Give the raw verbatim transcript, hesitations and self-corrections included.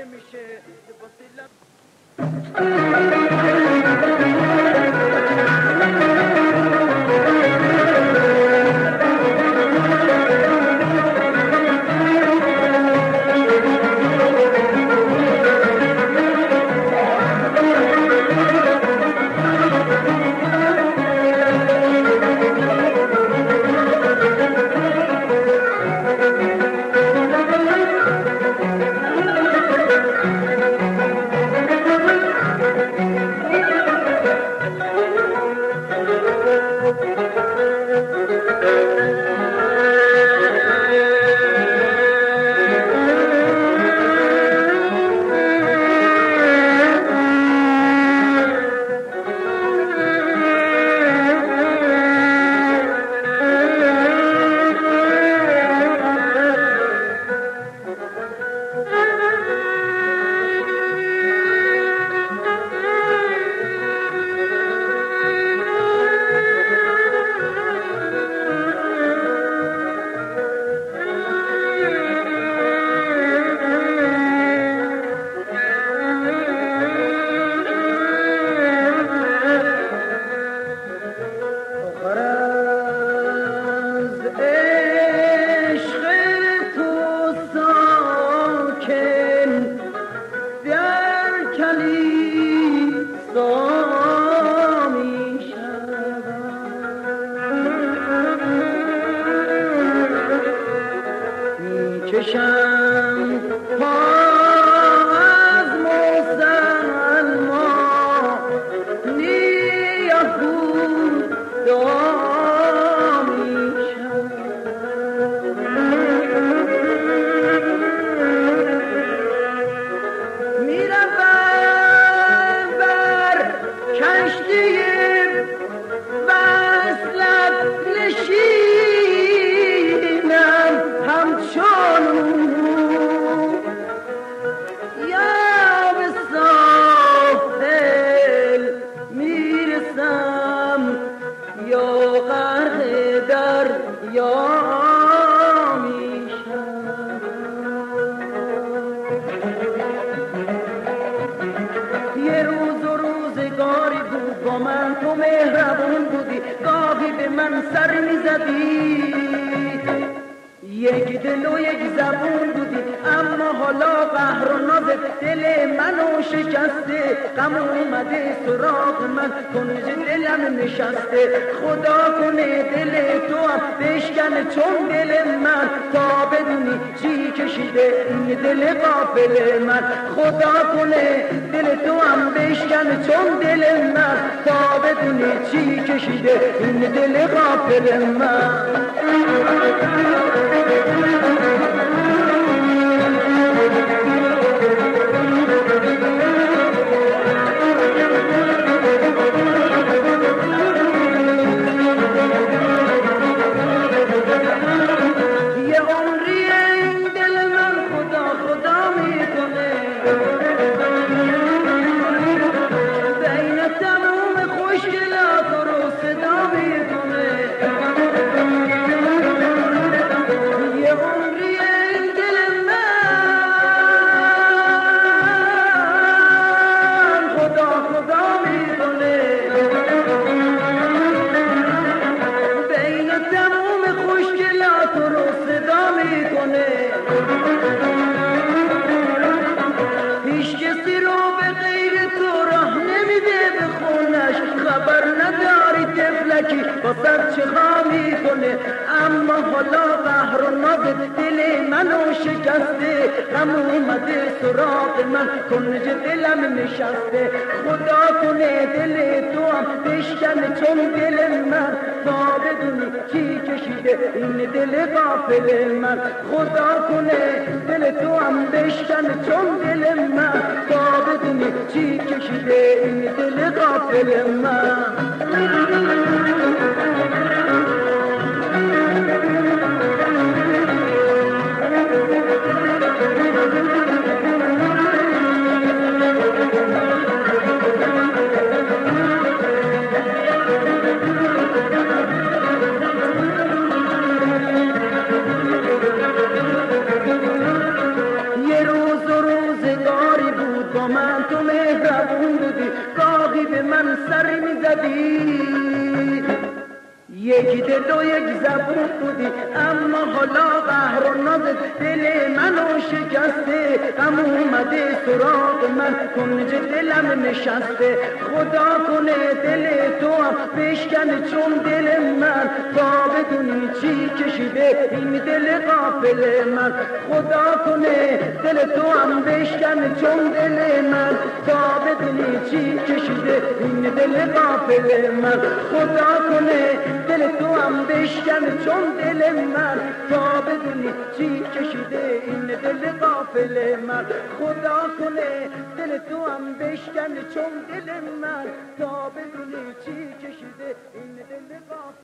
نمیشه یه روز و روزگار با من تو مهربون بودی، گاهی به من سر میزدی. یک دل و یک زبون بودی، اما حالا قهر و نازت دل منو شکسته. غم اومده سراغ من، کنج دلم نشسته. خدا کنه دل تو هم بشکنه چون دل من، تا بدونی چی کشیده این دل غافل من. خدا کنه دل تو هم بشکنه چون دل من، تا بدونی چی کشیده این دل غافل من. خدا کنه دل تو هم بشکنه چون دل من، تا بدونی چی کشیده این دل غافل من. خدا کنه دل تو هم بشکنه چون دل من، تا بدونی چی کشیده این دل غافل